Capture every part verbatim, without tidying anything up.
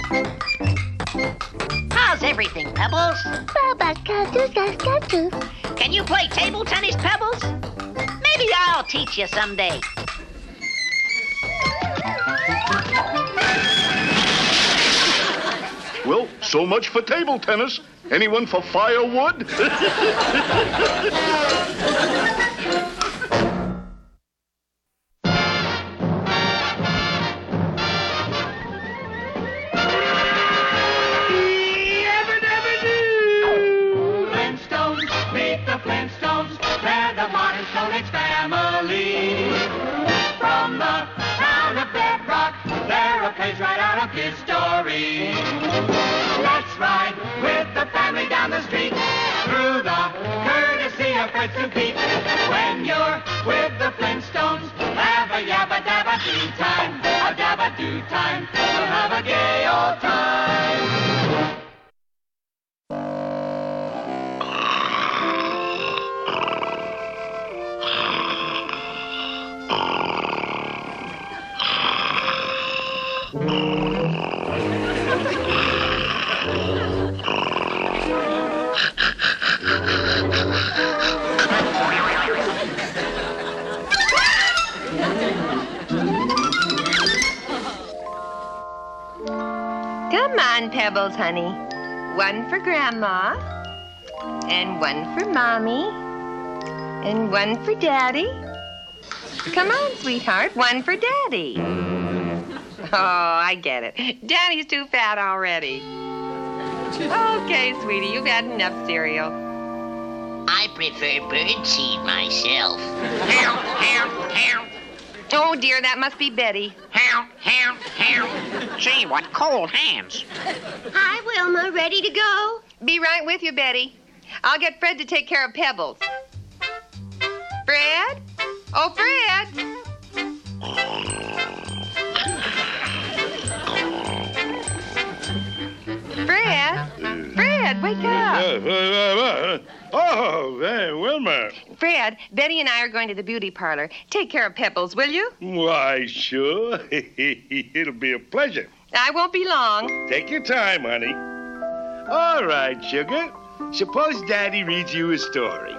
How's everything, Pebbles? Can you play table tennis, Pebbles? Maybe I'll teach you someday. Well, so much for table tennis. Anyone for firewood? Right out of his story. Let's ride with the family down the street through the courtesy of Fred and Pete. When you're with the Flintstones, have a yabba dabba do time, a dabba do time. We'll have a gay old time. Come on, Pebbles, honey. One for Grandma, and one for Mommy, and one for Daddy. Come on, sweetheart, one for Daddy. Oh, I get it. Daddy's too fat already. Okay, sweetie, you've had enough cereal. I prefer birdseed myself. Oh, dear, that must be Betty. Gee, what cold hands. Hi, Wilma. Ready to go? Be right with you, Betty. I'll get Fred to take care of Pebbles. Fred? Oh, Fred! Fred? Fred, wake up. Oh, hey, Wilma. Fred, Betty and I are going to the beauty parlor. Take care of Pebbles, will you? Why, sure. It'll be a pleasure. I won't be long. Take your time, honey. All right, sugar. Suppose Daddy reads you a story.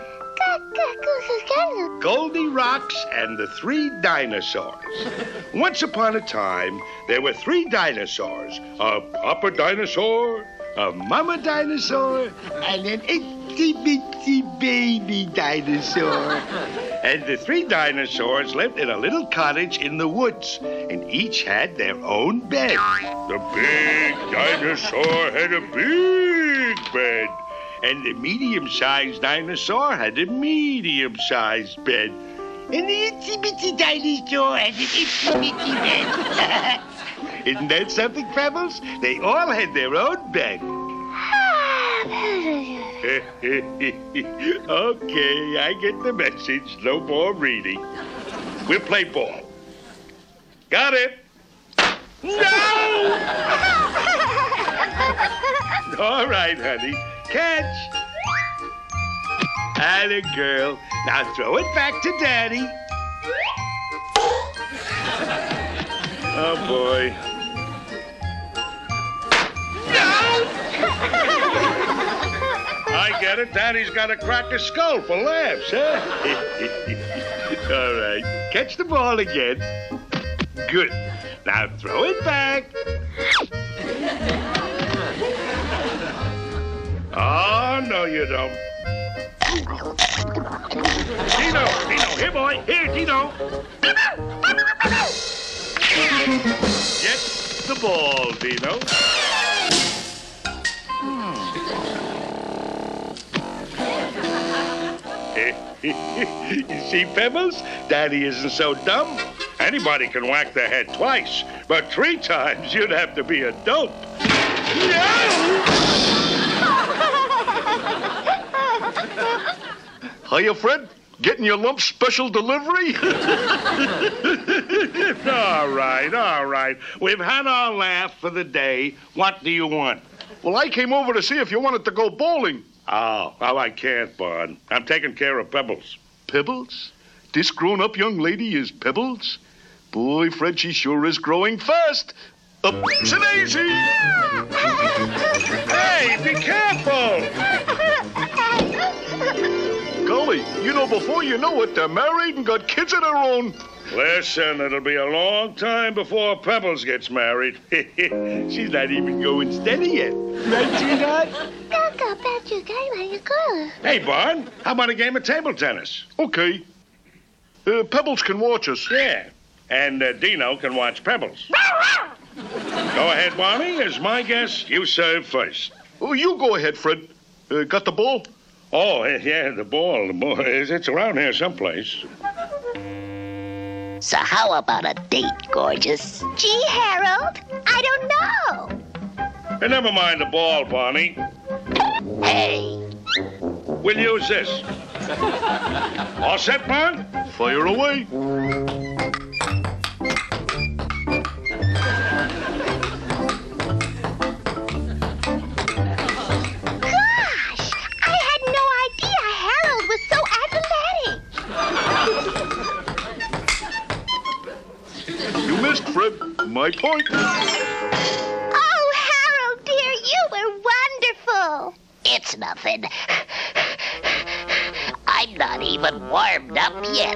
Goldie Rocks and the Three Dinosaurs. Once upon a time, there were three dinosaurs. A papa dinosaur, a mama dinosaur, and an itsy-bitsy baby dinosaur. And the three dinosaurs lived in a little cottage in the woods, and each had their own bed. The big dinosaur had a big bed, and the medium-sized dinosaur had a medium-sized bed. And the itsy-bitsy dinosaur had an itsy-bitsy bed. Isn't that something, Pebbles? They all had their own bed. Okay, I get the message. No more reading. We'll play ball. Got it? No! All right, honey. Catch. Atta girl. Now throw it back to Daddy. Oh, boy. No! I get it. Daddy's got to crack a skull for laughs, huh? All right. Catch the ball again. Good. Now throw it back. Oh, no, you don't. Dino, Dino, here, boy. Here, Dino. Get the ball, Dino. You see, Pebbles? Daddy isn't so dumb. Anybody can whack their head twice, but three times you'd have to be a dope. No! Hiya, Fred. Getting your lump special delivery? All right, all right. We've had our laugh for the day. What do you want? Well, I came over to see if you wanted to go bowling. Oh, well, I can't, Bud. I'm taking care of Pebbles. Pebbles? This grown-up young lady is Pebbles? Boy, Fred, she sure is growing fast. Ups and daisy. Hey, be careful! Golly, you know, before you know it, they're married and got kids of their own. Listen, it'll be a long time before Pebbles gets married. She's not even going steady yet. Right, sweetheart? Hey, Barn, how about a game of table tennis? Okay. Uh, Pebbles can watch us. Yeah, and uh, Dino can watch Pebbles. Go ahead, Barney. As my guess, you serve first. Oh, you go ahead, Fred. Uh, got the ball? Oh, yeah, the ball. The ball. It's around here someplace. So how about a date, gorgeous? Gee, Harold, I don't know. Hey, never mind the ball, Barney. Hey. We'll use this. All set, Barn? Fire away. Gosh, I had no idea Harold was so athletic. You missed, Fred. My point. Oh, Harold, dear, you were wonderful. It's nothing. I'm not even warmed up yet.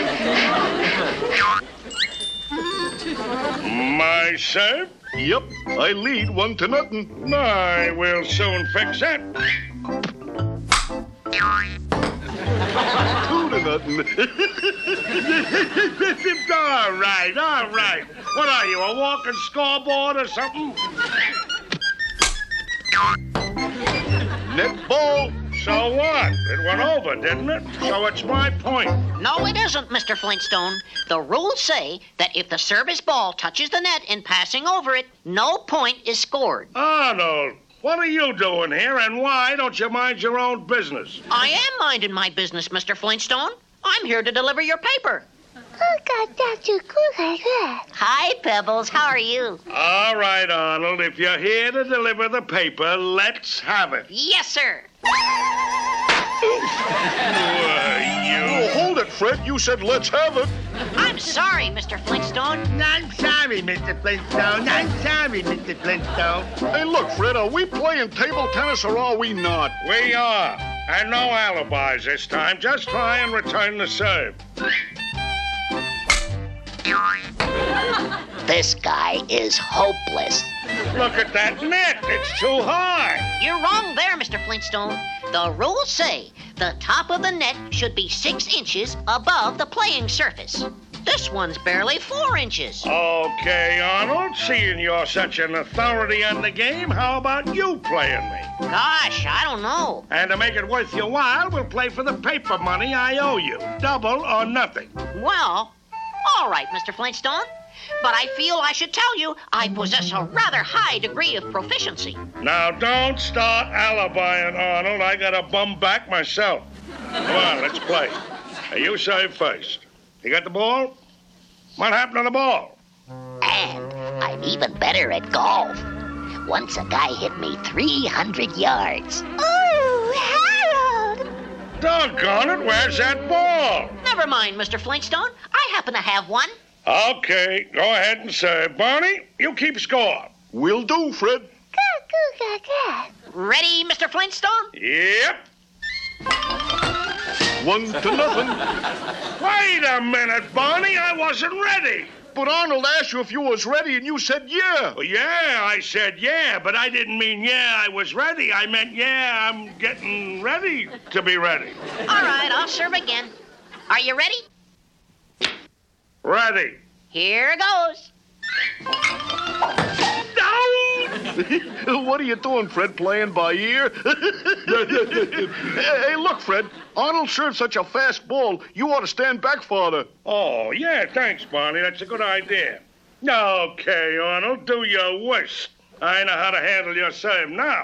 My serve? Yep, I lead one to nothing. I will soon fix that. Two to nothing. All right, all right. What are you, a walking scoreboard or something? Net ball. So what? It went over, didn't it? So it's my point. No, it isn't, Mister Flintstone. The rules say that if the service ball touches the net in passing over it, no point is scored. Arnold, what are you doing here, and why don't you mind your own business? I am minding my business, Mister Flintstone. I'm here to deliver your paper. Hi, Pebbles. How are you? All right, Arnold, if you're here to deliver the paper, let's have it. Yes, sir. Why, Oh, hold it, Fred. You said let's have it. I'm sorry, Mister Flintstone. I'm sorry, Mister Flintstone. I'm sorry, Mister Flintstone. Hey, look, Fred, are we playing table tennis or are we not? We are. And no alibis this time. Just try and return the serve. This guy is hopeless. Look at that net. It's too high. You're wrong there, Mister Flintstone. The rules say the top of the net should be six inches above the playing surface. This one's barely four inches. Okay, Arnold, seeing you're such an authority on the game, how about you playing me? Gosh, I don't know. And to make it worth your while, we'll play for the paper money I owe you. Double or nothing. Well, all right, Mister Flintstone. But I feel I should tell you I possess a rather high degree of proficiency. Now, don't start alibiing, Arnold. I got a bum back myself. Come on, let's play. Now, you serve first. You got the ball? What happened to the ball? And I'm even better at golf. Once a guy hit me three hundred yards. Oh, Harold! Doggone it, where's that ball? Never mind, Mister Flintstone. I happen to have one. Okay, go ahead and serve. Barney, you keep score. Will do, Fred. Ready, Mister Flintstone? Yep. One to nothing. Wait a minute, Barney. I wasn't ready. But Arnold asked you if you was ready, and you said yeah. Well, yeah, I said yeah, but I didn't mean yeah, I was ready. I meant yeah, I'm getting ready to be ready. All right, I'll serve again. Are you ready? Ready. Here goes. What are you doing, Fred, playing by ear? Hey, look, Fred. Arnold served such a fast ball, you ought to stand back farther. Oh, yeah, thanks, Barney. That's a good idea. Okay, Arnold, do your worst. I know how to handle your serve now.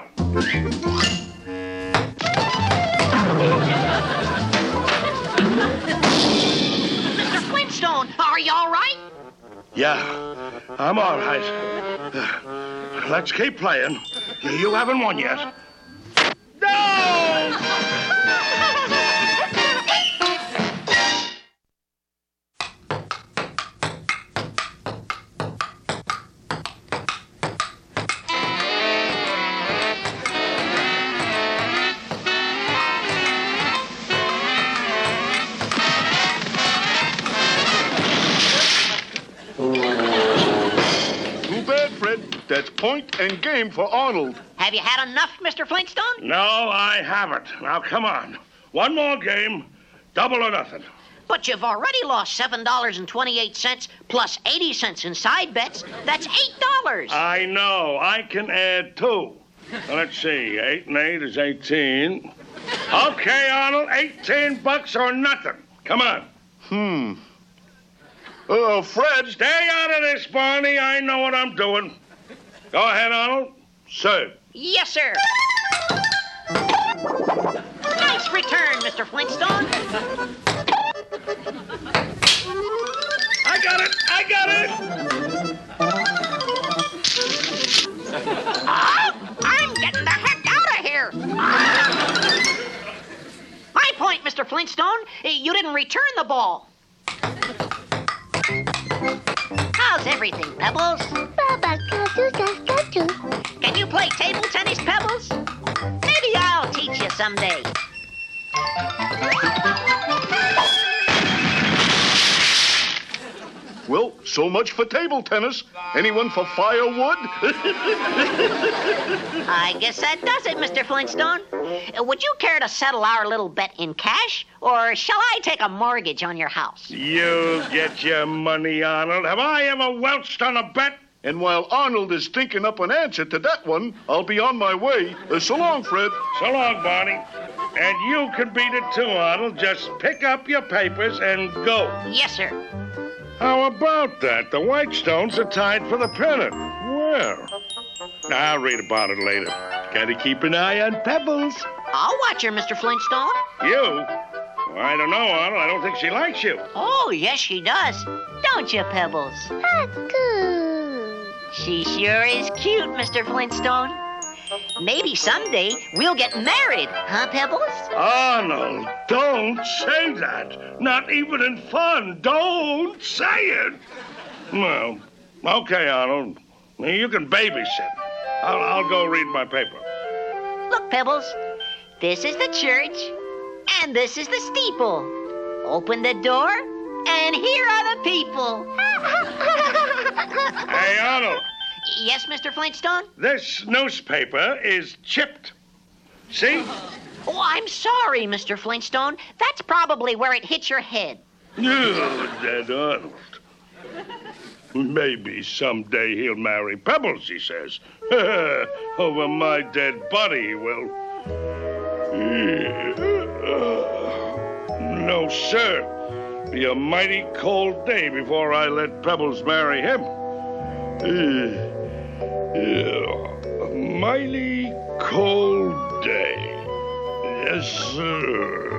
Mister Flintstone, are you all right? Yeah, I'm all right. Let's keep playing. You haven't won yet. No! That's point and game for Arnold. Have you had enough, Mister Flintstone? No, I haven't. Now, come on. One more game, double or nothing. But you've already lost seven dollars and twenty-eight cents plus eighty cents in side bets. That's eight dollars. I know. I can add two. Now, let's see. Eight and eight is eighteen. Okay, Arnold, eighteen bucks or nothing. Come on. Hmm. Uh, Fred. Stay out of this, Barney. I know what I'm doing. Go ahead, Arnold. Serve. Yes, sir. Nice return, Mister Flintstone. I got it. I got it. Ah, I'm getting the heck out of here. My point, Mister Flintstone. You didn't return the ball. How's everything, Pebbles? Baba, katu, katu. Can you play table tennis, Pebbles? Maybe I'll teach you someday. Well, so much for table tennis. Anyone for firewood? I guess that does it, Mister Flintstone. Uh, Would you care to settle our little bet in cash, or shall I take a mortgage on your house? You get your money, Arnold. Have I ever welched on a bet? And while Arnold is thinking up an answer to that one, I'll be on my way. Uh, so long, Fred. So long, Barney. And you can beat it too, Arnold. Just pick up your papers and go. Yes, sir. How about that? The Whitestones are tied for the pennant. Well, I'll read about it later. Gotta keep an eye on Pebbles. I'll watch her, Mister Flintstone. You? Well, I don't know, Arnold. I don't think she likes you. Oh, yes, she does. Don't you, Pebbles? Katu. She sure is cute, Mister Flintstone. Maybe someday we'll get married, huh, Pebbles? Arnold, don't say that. Not even in fun. Don't say it. Well, okay, Arnold. You can babysit. I'll, I'll go read my paper. Look, Pebbles, this is the church, and this is the steeple. Open the door, and here are the people. Hey, Arnold, Yes, Mister Flintstone? this newspaper is chipped. See? Oh, I'm sorry, Mister Flintstone. That's probably where it hit your head. Oh, dead Arnold. Maybe someday he'll marry Pebbles, he says. Over my dead body, he will. No, sir. Be a mighty cold day before I let Pebbles marry him. A mighty cold day. Yes, sir.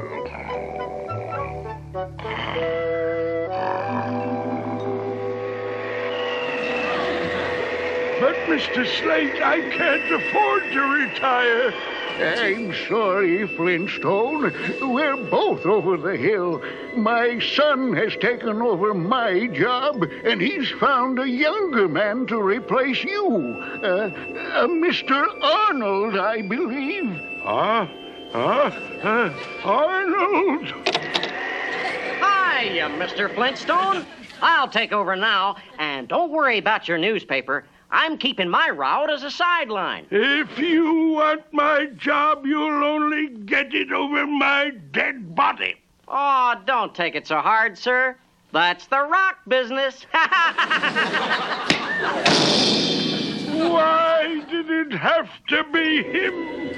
But, Mister Slate, I can't afford to retire. I'm sorry, Flintstone. We're both over the hill. My son has taken over my job, and he's found a younger man to replace you. Uh, uh, Mister Arnold, I believe. Huh? Huh? Uh, Arnold! Hiya, Mister Flintstone. I'll take over now, and don't worry about your newspaper. I'm keeping my route as a sideline. If you want my job, you'll only get it over my dead body. Oh, don't take it so hard, sir. That's the rock business. Why did it have to be him?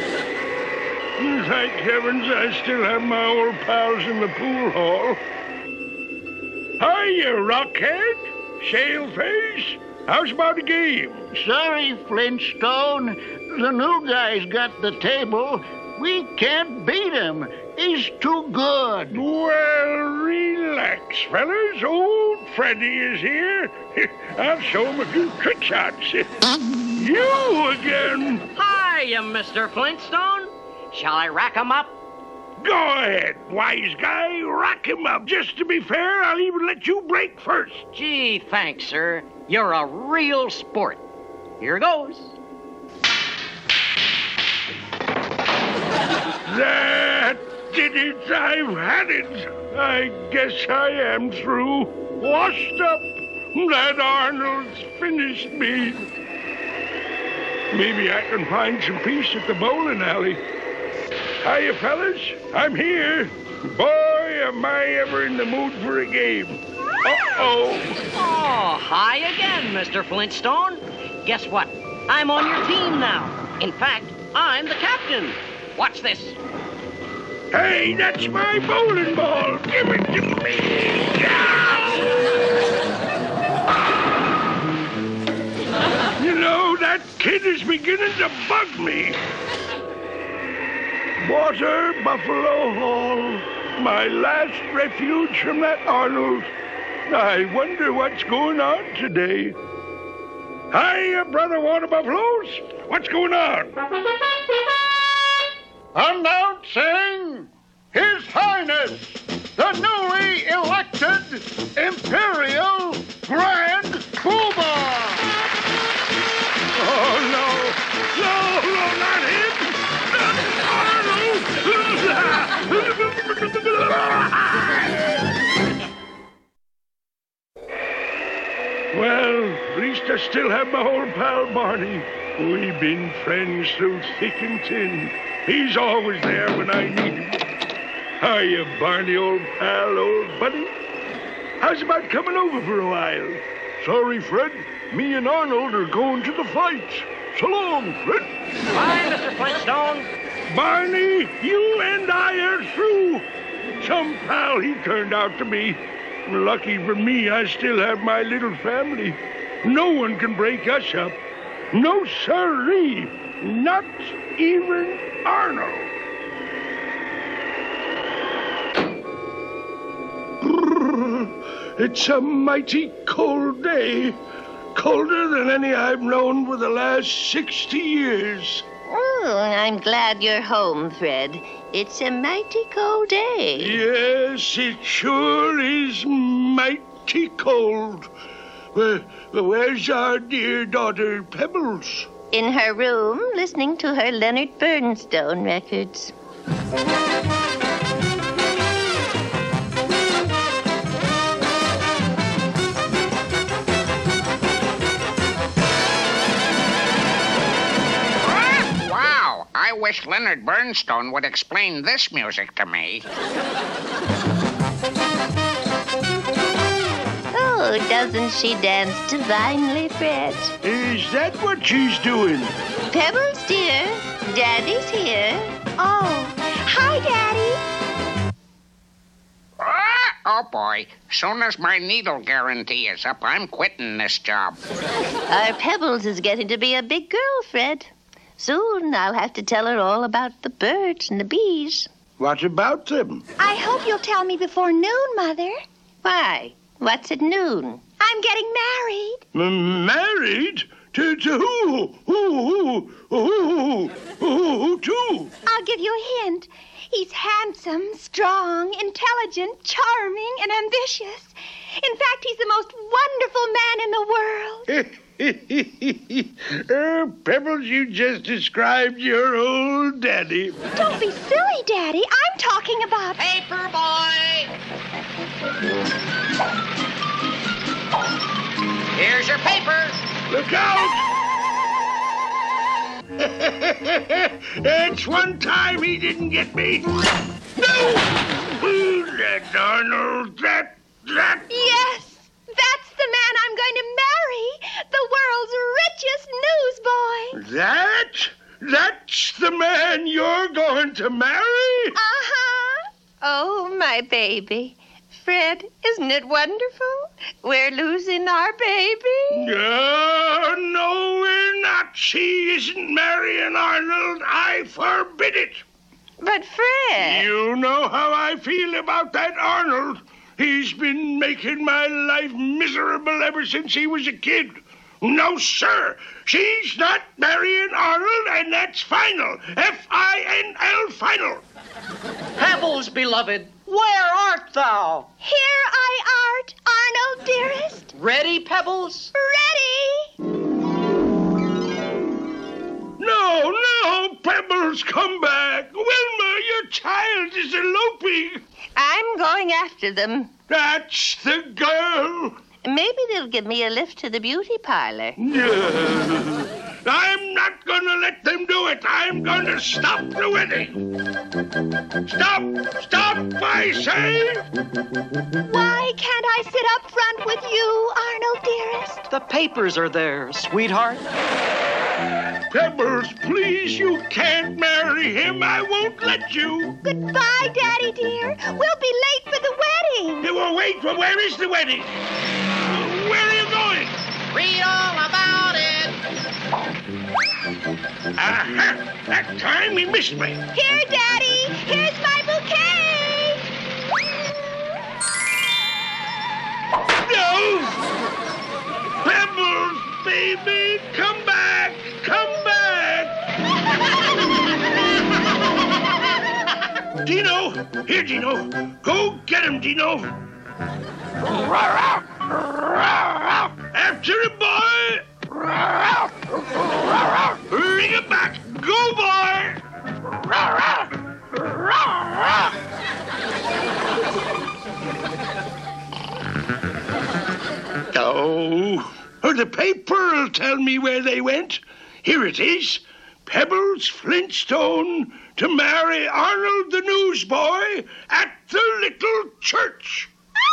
Thank heavens I still have my old pals in the pool hall. Hiya, Rockhead, Shaleface. How's about the game? Sorry, Flintstone. The new guy's got the table. We can't beat him. He's too good. Well, relax, fellas. Old Freddy is here. I'll show him a few trick shots. You again. Hiya, Mister Flintstone. Shall I rack 'em up? Go ahead, wise guy. Rock him up. Just to be fair, I'll even let you break first. Gee, thanks, sir. You're a real sport. Here goes. That did it. I've had it. I guess I am through. Washed up. That Arnold's finished me. Maybe I can find some peace at the bowling alley. Hiya, fellas. I'm here. Boy, am I ever in the mood for a game. Uh-oh. Oh, hi again, Mister Flintstone. Guess what? I'm on your team now. In fact, I'm the captain. Watch this. Hey, that's my bowling ball. Give it to me. You know, that kid is beginning to bug me. Water Buffalo Hall, my last refuge from that Arnold. I wonder what's going on today. Hiya, Brother Water Buffaloes. What's going on? Announcing His Highness, the newly elected Imperial Grand Poobah! Oh, no. No, no, not him. Not Arnold. Well, at least I still have my old pal Barney. We've been friends through thick and thin. He's always there when I need him. Hiya, Barney, old pal, old buddy. How's about coming over for a while? Sorry, Fred. Me and Arnold are going to the fight. So long, Fred. Bye, Mister Flintstone. Barney, you and I are through. Some pal he turned out to be. Lucky for me, I still have my little family. No one can break us up. No, sirree. Not even Arnold. It's a mighty cold day. Colder than any I've known for the last sixty years. Oh, I'm glad you're home, Fred. It's a mighty cold day. Yes, it sure is mighty cold. Well, where's our dear daughter, Pebbles? In her room, listening to her Leonard Bernstone records. Wow, I wish Leonard Bernstone would explain this music to me. Oh, doesn't she dance divinely, Fred? Is that what she's doing? Pebbles, dear, Daddy's here. Oh, hi, Daddy. Ah, oh, boy. Soon as my needle guarantee is up, I'm quitting this job. Our Pebbles is getting to be a big girl, Fred. Soon I'll have to tell her all about the birds and the bees. What about them? I hope you'll tell me before noon, Mother. Why? What's at noon? I'm getting married. M- married? To, to who? Who, who, who, who, who to? I'll give you a hint. He's handsome, strong, intelligent, charming, and ambitious. In fact, he's the most wonderful man in the world. Er, Pebbles, you just described your old daddy. Don't be silly, Daddy. I'm talking about... Paper boy! Here's your paper. Look out! It's one time he didn't get me. No! Ooh, that Arnold, that, that... Yes, that's the man I'm going to marry. The world's richest newsboy. That? That's the man you're going to marry? Uh-huh. Oh, my baby. Fred, isn't it wonderful? We're losing our baby. No, no, we're not. She isn't marrying Arnold. I forbid it. But, Fred... You know how I feel about that Arnold. He's been making my life miserable ever since he was a kid. No, sir. She's not marrying Arnold, and that's final. F I N L, final. Pebbles, beloved, where art thou? Here I art, Arnold, dearest. Ready, Pebbles? Ready. No, no, Pebbles, come back. Wilma, your child is eloping. I'm going after them. That's the girl. Maybe they'll give me a lift to the beauty parlor. No, I'm not going gonna let them do it. I'm gonna stop the wedding. Stop! Stop, I say! Why can't I sit up front with you, Arnold, dearest? The papers are there, sweetheart. Pebbles, please, you can't marry him. I won't let you. Goodbye, Daddy dear. We'll be late for the wedding. You will wait. Well, where is the wedding? Where are you going? Read all about it. Aha! That time he missed me. Here, Daddy. Here's my bouquet. No! Pebbles, baby, come back. Come back. Dino, here, Dino. Go get him, Dino. After him, boy. Bring him back. Go, boy. Oh, oh, the paper will tell me where they went. Here it is. Pebbles Flintstone to marry Arnold the newsboy at the little church.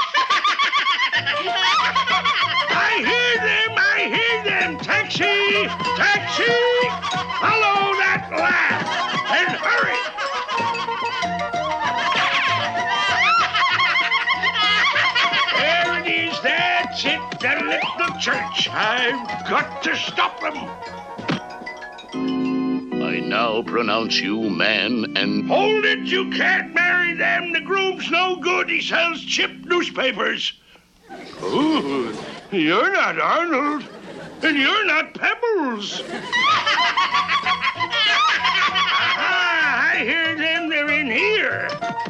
I hear them, I hear them. Taxi, taxi. Follow that laugh and hurry. There it is, that's it, the little church. I've got to stop them. I now pronounce you man and... Hold it, you can't marry them. The groom's no good. He sells cheap newspapers. Ooh, you're not Arnold, and you're not Pebbles. Aha, I hear them. They're in here.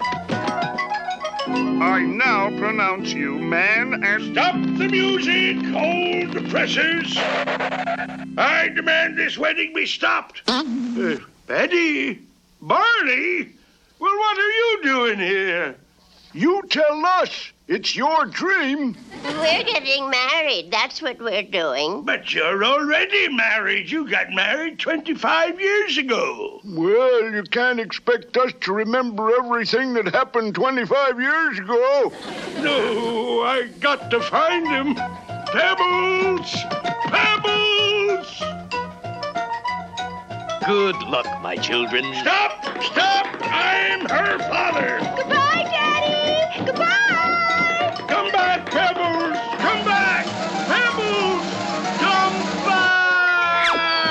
I now pronounce you man and... Stop the music. Hold the pressers. I demand this wedding be stopped. Uh, Betty? Barney? Well, what are you doing here? You tell us. It's your dream. We're getting married. That's what we're doing. But you're already married. You got married twenty-five years ago. Well, you can't expect us to remember everything that happened twenty-five years ago. No, I got to find him. Pebbles! Pebbles! Good luck, my children. Stop! Stop! I'm her father. Goodbye, Daddy. Goodbye. Come back, Pebbles! Come back! Pebbles! Come back!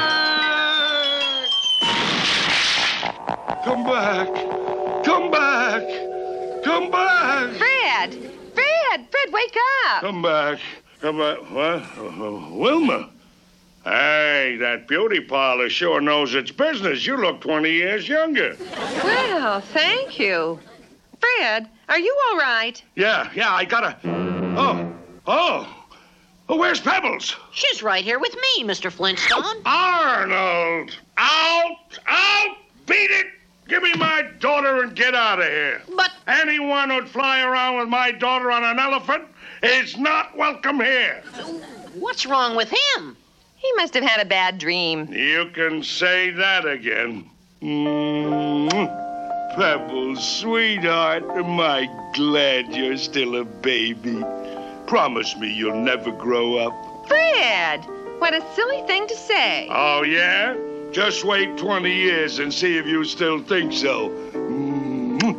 Come back! Come back! Come back! Fred! Fred! Fred, wake up! Come back! Come back! What? Uh, Wilma! Hey, that beauty parlor sure knows its business. You look twenty years younger. Well, thank you. Fred, are you all right? Yeah, yeah, I gotta... Oh, oh. Oh, where's Pebbles? She's right here with me, Mister Flintstone. Arnold! Out! Out! Beat it! Give me my daughter and get out of here. But... Anyone who'd fly around with my daughter on an elephant is not welcome here. What's wrong with him? He must have had a bad dream. You can say that again. Mm-hmm. Pebbles, sweetheart, am I glad you're still a baby. Promise me you'll never grow up. Fred! What a silly thing to say. Oh, yeah? Just wait twenty years and see if you still think so. Mm-hmm.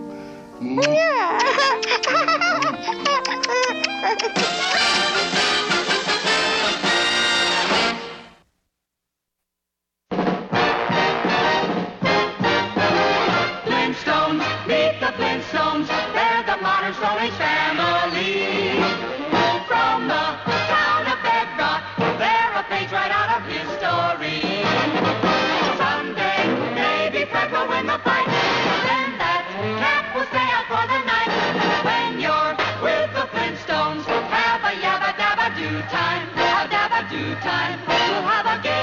Flintstones, meet the Flintstones. They're the modern Stone Age family. From the town of Bedrock, they're a page right out of history. Someday, maybe Fred will win the fight. Then that cat will stay out for the night. When you're with the Flintstones, have a yabba dabba do time. A dabba do time. We'll have a game.